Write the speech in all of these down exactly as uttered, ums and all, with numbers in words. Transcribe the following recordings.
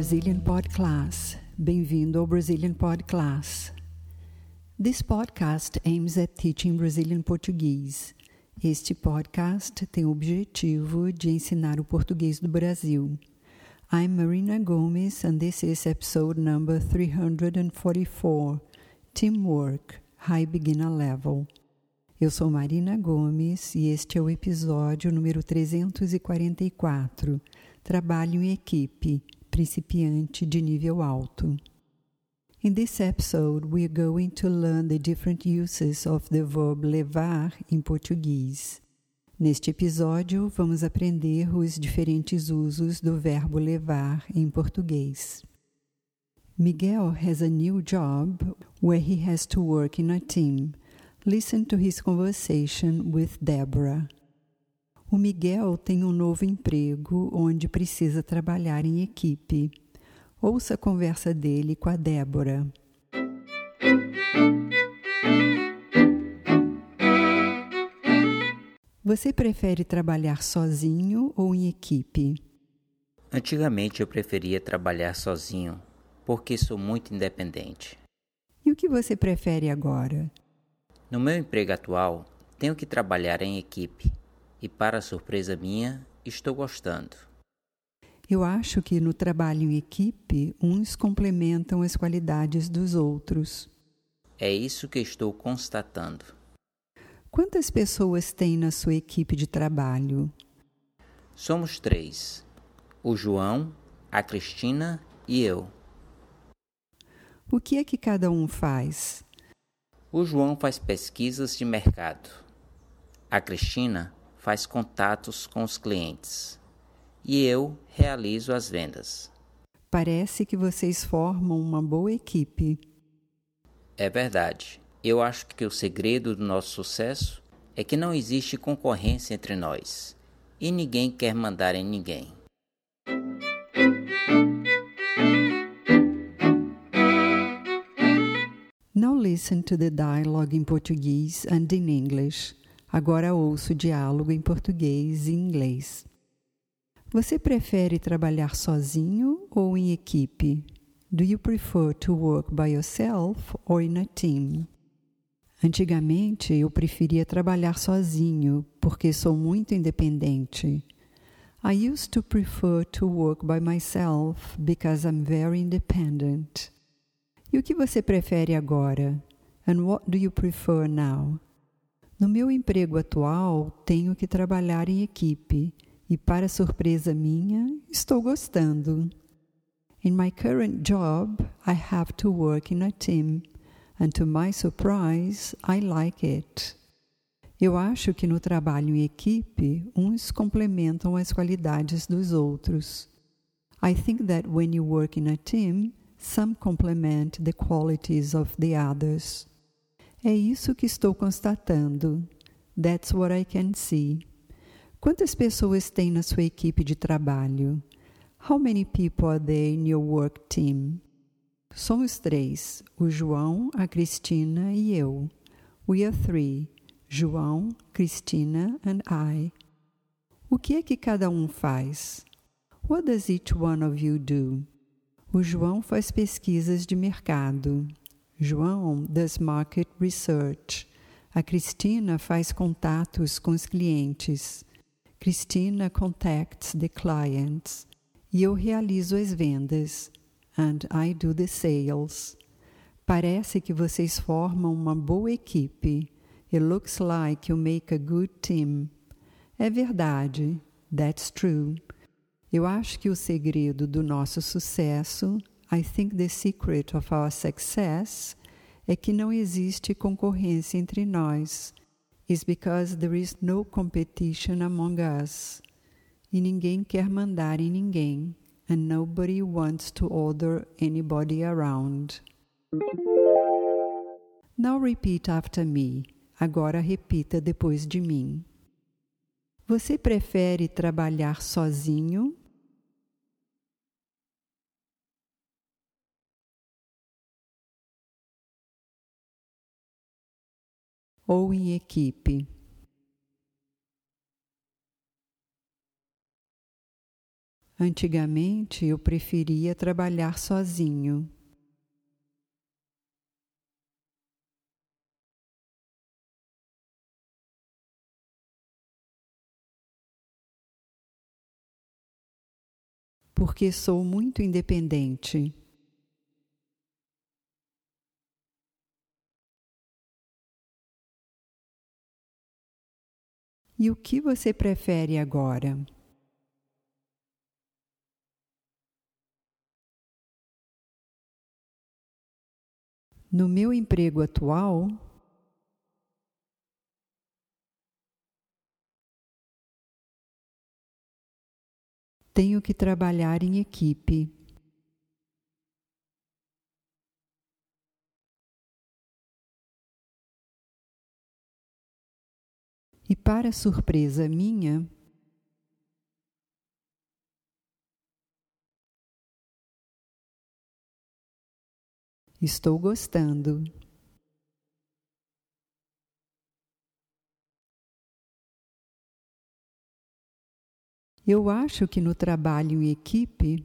Brazilian Pod Class. Bem-vindo ao Brazilian Pod Class. This podcast aims at teaching Brazilian Portuguese. Este podcast tem o objetivo de ensinar o português do Brasil. I'm Marina Gomes and this is episode number three hundred forty-four, Teamwork, High Beginner Level. Eu sou Marina Gomes e este é o episódio número trezentos e quarenta e quatro, Trabalho em Equipe, Principiante de Nível Alto. In this episode, we are going to learn the different uses of the verb levar em português. Neste episódio, vamos aprender os diferentes usos do verbo levar em português. Miguel has a new job where he has to work in a team. Listen to his conversation with Deborah. O Miguel tem um novo emprego onde precisa trabalhar em equipe. Ouça a conversa dele com a Débora. Você prefere trabalhar sozinho ou em equipe? Antigamente eu preferia trabalhar sozinho, porque sou muito independente. E o que você prefere agora? No meu emprego atual, tenho que trabalhar em equipe e, para surpresa minha, estou gostando. Eu acho que no trabalho em equipe, uns complementam as qualidades dos outros. É isso que estou constatando. Quantas pessoas tem na sua equipe de trabalho? Somos três: o João, a Cristina e eu. O que é que cada um faz? O João faz pesquisas de mercado. A Cristina faz contatos com os clientes. E eu realizo as vendas. Parece que vocês formam uma boa equipe. É verdade. Eu acho que o segredo do nosso sucesso é que não existe concorrência entre nós. E ninguém quer mandar em ninguém. Now listen to the dialogue in Portuguese and in English. Agora ouça o diálogo em português e inglês. Você prefere trabalhar sozinho ou em equipe? Do you prefer to work by yourself or in a team? Antigamente, eu preferia trabalhar sozinho, porque sou muito independente. I used to prefer to work by myself because I'm very independent. E o que você prefere agora? And what do you prefer now? No meu emprego atual, tenho que trabalhar em equipe e, para surpresa minha, estou gostando. In my current job, I have to work in a team, and to my surprise, I like it. Eu acho que no trabalho em equipe, uns complementam as qualidades dos outros. I think that when you work in a team, some complement the qualities of the others. É isso que estou constatando. That's what I can see. Quantas pessoas tem na sua equipe de trabalho? How many people are there in your work team? Somos três, o João, a Cristina e eu. We are three, João, Cristina and I. O que é que cada um faz? What does each one of you do? O João faz pesquisas de mercado. João does market research. A Cristina faz contatos com os clientes. Cristina contacts the clients. E eu realizo as vendas. And I do the sales. Parece que vocês formam uma boa equipe. It looks like you make a good team. É verdade. That's true. Eu acho que o segredo do nosso sucesso, I think the secret of our success, é que não existe concorrência entre nós. It's because there is no competition among us. E ninguém quer mandar em ninguém. And nobody wants to order anybody around. Now repeat after me. Agora repita depois de mim. Você prefere trabalhar sozinho ou em equipe? Antigamente eu preferia trabalhar sozinho. Porque sou muito independente. E o que você prefere agora? No meu emprego atual, tenho que trabalhar em equipe. E para surpresa minha, estou gostando. Eu acho que no trabalho em equipe,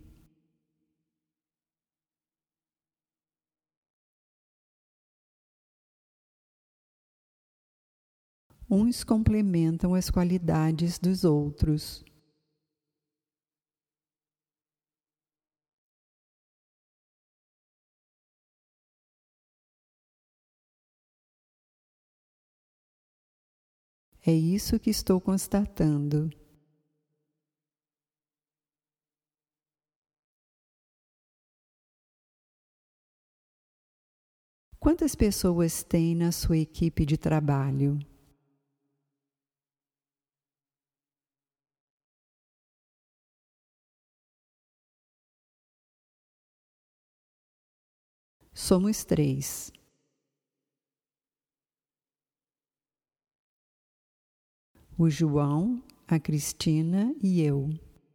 uns complementam as qualidades dos outros. É isso que estou constatando. Quantas pessoas tem na sua equipe de trabalho? Somos três. O João, a Cristina e eu.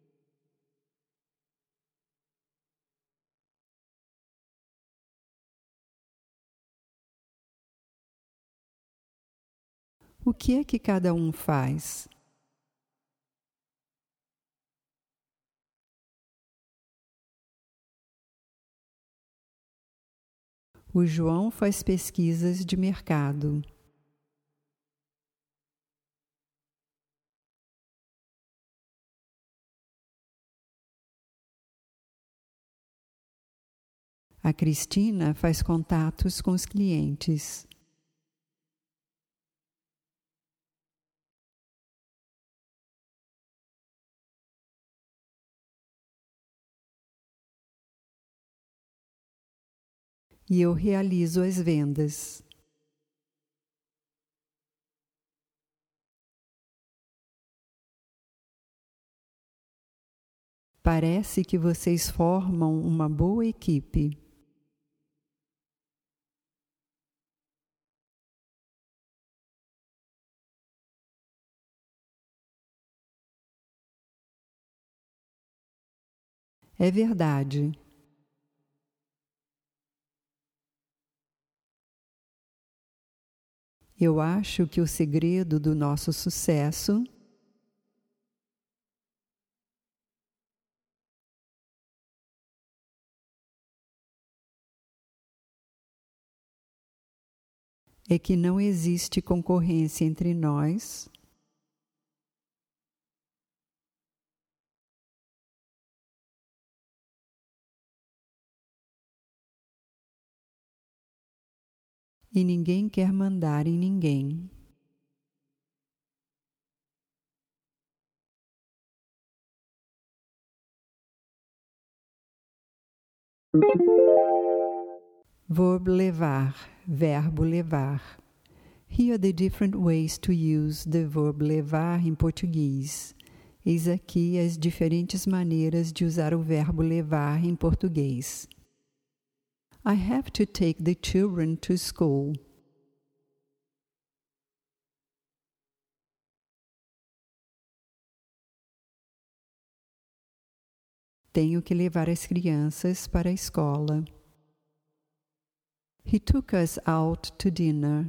O que é que cada um faz? O João faz pesquisas de mercado. A Cristina faz contatos com os clientes. E eu realizo as vendas. Parece que vocês formam uma boa equipe. É verdade. Eu acho que o segredo do nosso sucesso é que não existe concorrência entre nós e ninguém quer mandar em ninguém. Verbo levar, verbo levar. Here are the different ways to use the verb levar em português. Eis aqui as diferentes maneiras de usar o verbo levar em português. I have to take the children to school. Tenho que levar as crianças para a escola. He took us out to dinner.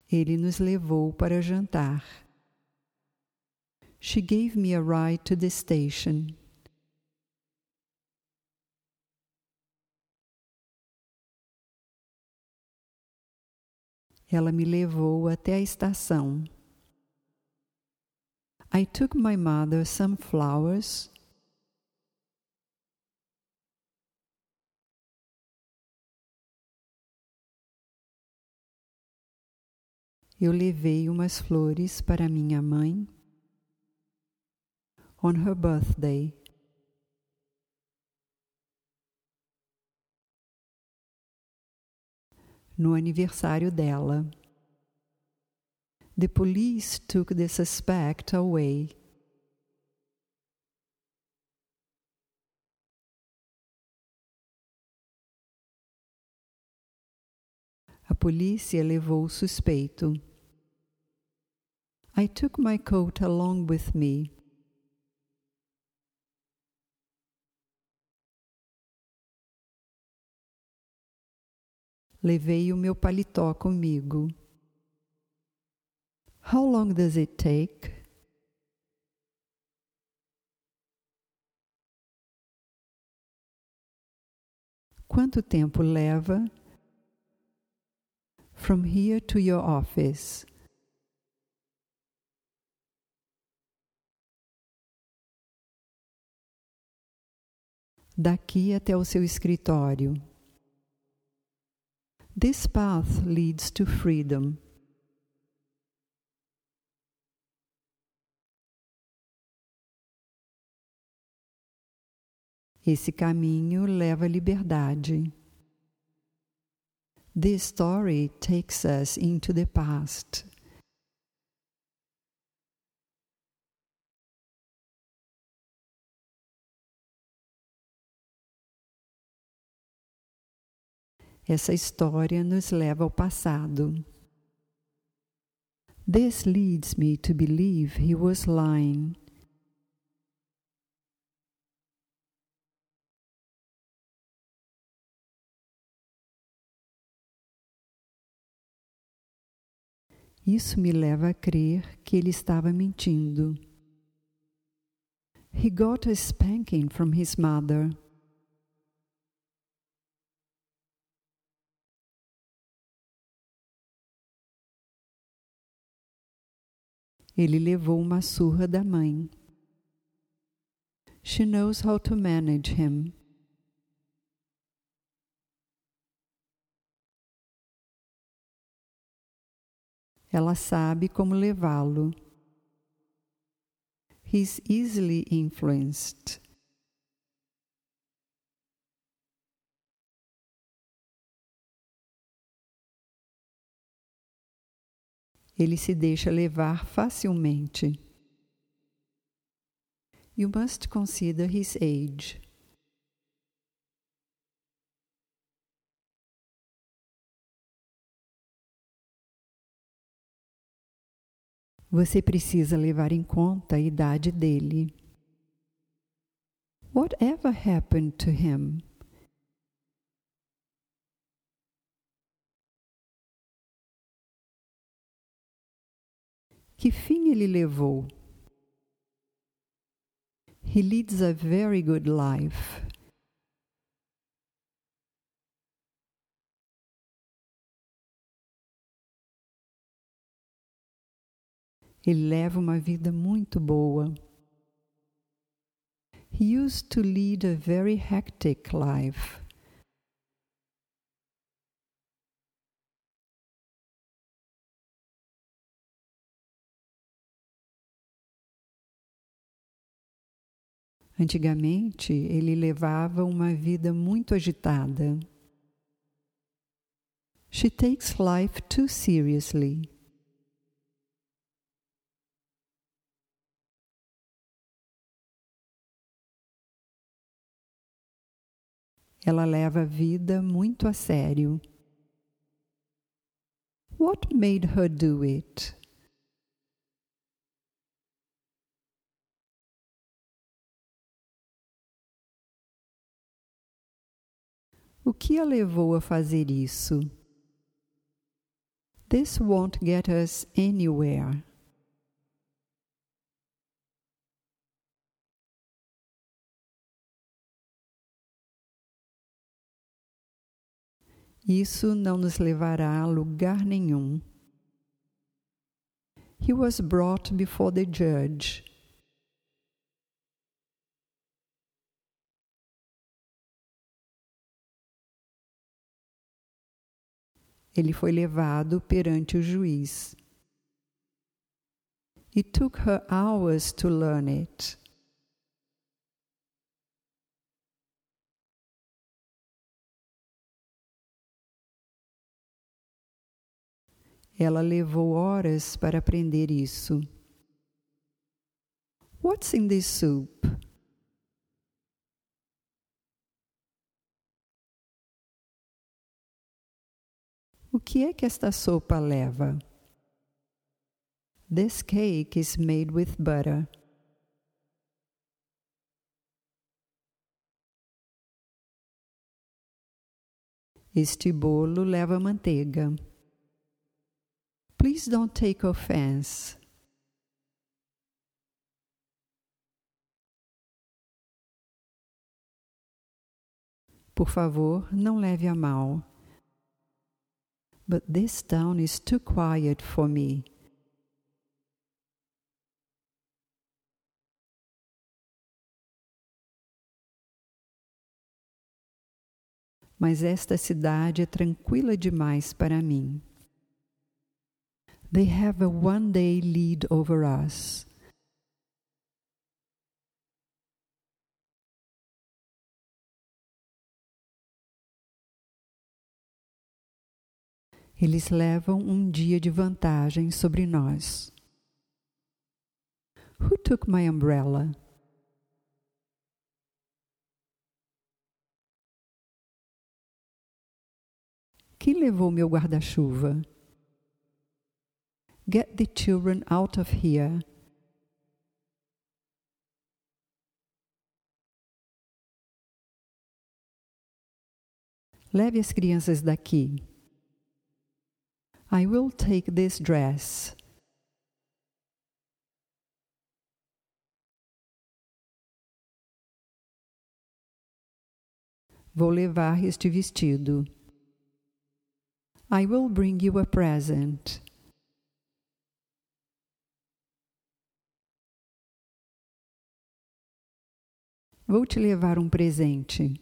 Ele nos levou para jantar. She gave me a ride to the station. Ela me levou até a estação. I took my mother some flowers. Eu levei umas flores para minha mãe. On her birthday. No aniversário dela. The police took the suspect away. A polícia levou o suspeito. I took my coat along with me. Levei o meu paletó comigo. How long does it take? Quanto tempo leva? From here to your office. Daqui até o seu escritório. This path leads to freedom. Esse caminho leva à liberdade. This story takes us into the past. Essa história nos leva ao passado. This leads me to believe he was lying. Isso me leva a crer que ele estava mentindo. He got a spanking from his mother. Ele levou uma surra da mãe. She knows how to manage him. Ela sabe como levá-lo. He's easily influenced. Ele se deixa levar facilmente. You must consider his age. Você precisa levar em conta a idade dele. Whatever happened to him? Que fim ele levou? He leads a very good life. Ele leva uma vida muito boa. He used to lead a very hectic life. Antigamente, ele levava uma vida muito agitada. She takes life too seriously. Ela leva a vida muito a sério. What made her do it? O que a levou a fazer isso? This won't get us anywhere. Isso não nos levará a lugar nenhum. He was brought before the judge. Ele foi levado perante o juiz. It took her hours to learn it. Ela levou horas para aprender isso. What's in this soup? O que é que esta sopa leva? This cake is made with butter. Este bolo leva manteiga. Please don't take offense. Por favor, não leve a mal. But this town is too quiet for me. Mas esta cidade é tranquila demais para mim. They have a one-day lead over us. Eles levam um dia de vantagem sobre nós. Who took my umbrella? Quem levou meu guarda-chuva? Get the children out of here. Leve as crianças daqui. I will take this dress. Vou levar este vestido. I will bring you a present. Vou te levar um presente.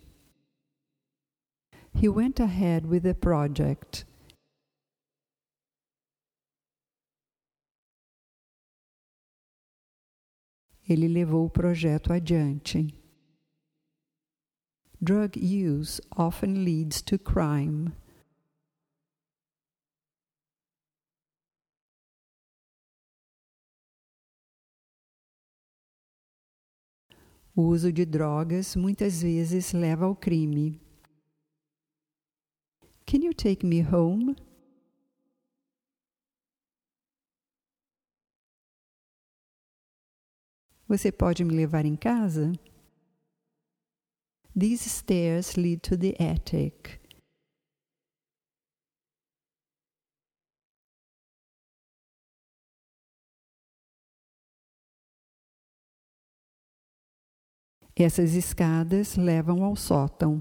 He went ahead with the project. Ele levou o projeto adiante. Drug use often leads to crime. O uso de drogas muitas vezes leva ao crime. Can you take me home? Você pode me levar em casa? These stairs lead to the attic. Essas escadas levam ao sótão.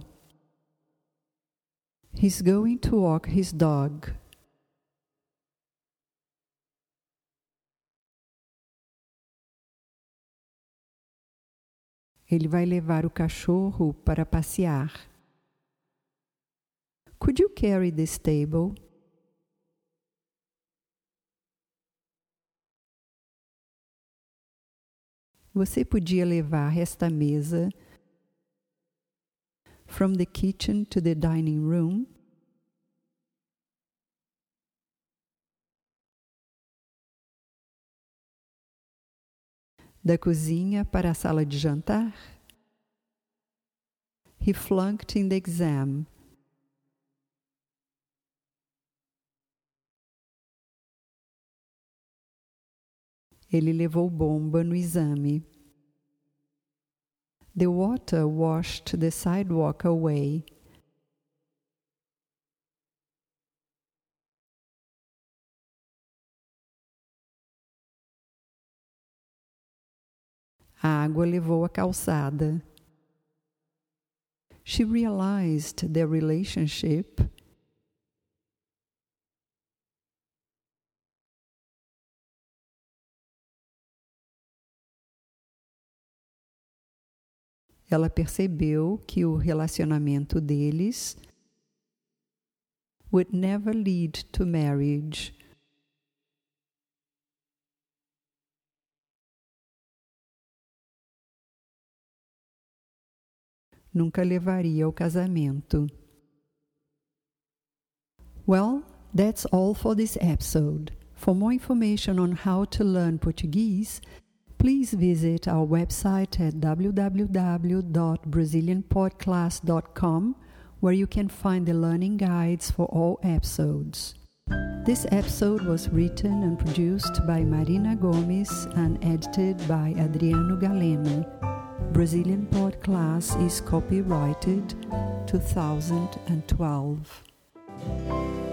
He's going to walk his dog. Ele vai levar o cachorro para passear. Could you carry this table? Você podia levar esta mesa from the kitchen to the dining room? Da cozinha para a sala de jantar? He flunked in the exam. Ele levou bomba no exame. The water washed the sidewalk away. A água levou a calçada. She realized their relationship Ela percebeu que o relacionamento deles would never lead to marriage. Nunca levaria ao casamento. Well, that's all for this episode. For more information on how to learn Portuguese, please visit our website at w w w dot brazilian podcast dot com, where you can find the learning guides for all episodes. This episode was written and produced by Marina Gomes and edited by Adriano Galeno. Brazilian Podcast is copyrighted two thousand twelve.